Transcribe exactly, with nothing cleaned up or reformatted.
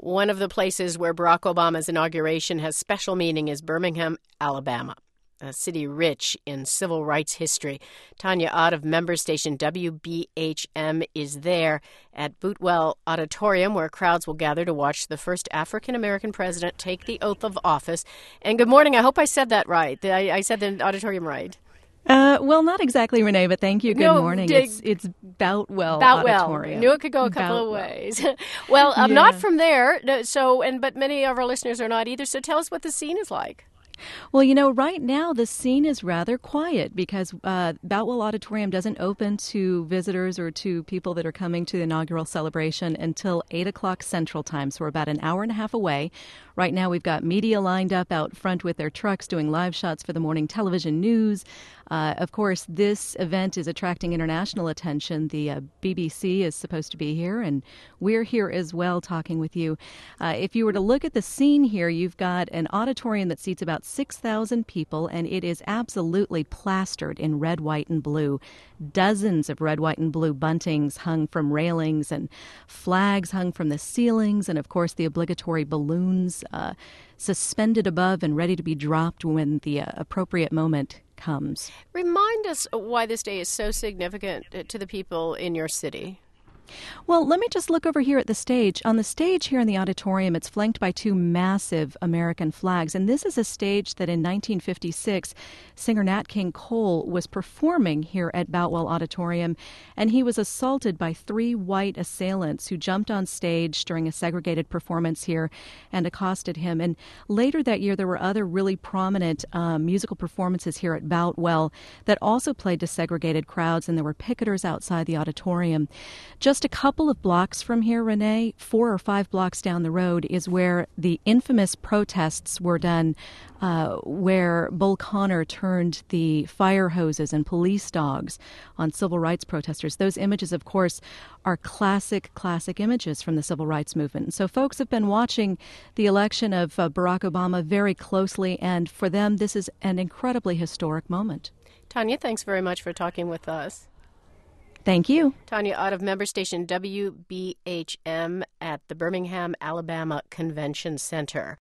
One of the places where Barack Obama's inauguration has special meaning is Birmingham, Alabama, a city rich in civil rights history. Tanya Ott of member station W B H M is there at Boutwell Auditorium, where crowds will gather to watch the first African-American president take the oath of office. And good morning. I hope I said that right. I, I said the auditorium right. Uh, well, not exactly, Renee, but thank you. Good no, morning. Dig, it's it's Boutwell Boutwell. Auditorium. Knew it could go a couple Boutwell. of ways. well, I'm yeah. not from there, so and but many of our listeners are not either. So tell us what the scene is like. Well, you know, right now the scene is rather quiet because uh, Boutwell Auditorium doesn't open to visitors or to people that are coming to the inaugural celebration until eight o'clock Central Time, so we're about an hour and a half away. Right now we've got media lined up out front with their trucks doing live shots for the morning television news. Uh, of course, this event is attracting international attention. The uh, B B C is supposed to be here, and we're here as well talking with you. Uh, if you were to look at the scene here, you've got an auditorium that seats about six thousand people, and it is absolutely plastered in red, white, and blue. Dozens of red, white, and blue buntings hung from railings and flags hung from the ceilings, and of course the obligatory balloons uh, suspended above and ready to be dropped when the uh, appropriate moment comes. Remind us why this day is so significant to the people in your city. Well, let me just look over here at the stage. On the stage here in the auditorium, it's flanked by two massive American flags. And this is a stage that in nineteen fifty-six, singer Nat King Cole was performing here at Boutwell Auditorium. And he was assaulted by three white assailants who jumped on stage during a segregated performance here and accosted him. And later that year, there were other really prominent um, musical performances here at Boutwell that also played to segregated crowds. And there were picketers outside the auditorium. Just Just a couple of blocks from here, Renee, four or five blocks down the road, is where the infamous protests were done, uh, where Bull Connor turned the fire hoses and police dogs on civil rights protesters. Those images, of course, are classic, classic images from the civil rights movement. So folks have been watching the election of uh, Barack Obama very closely, and for them, this is an incredibly historic moment. Tanya, thanks very much for talking with us. Thank you. Tanya Ott of member station W B H M at the Birmingham, Alabama Convention Center.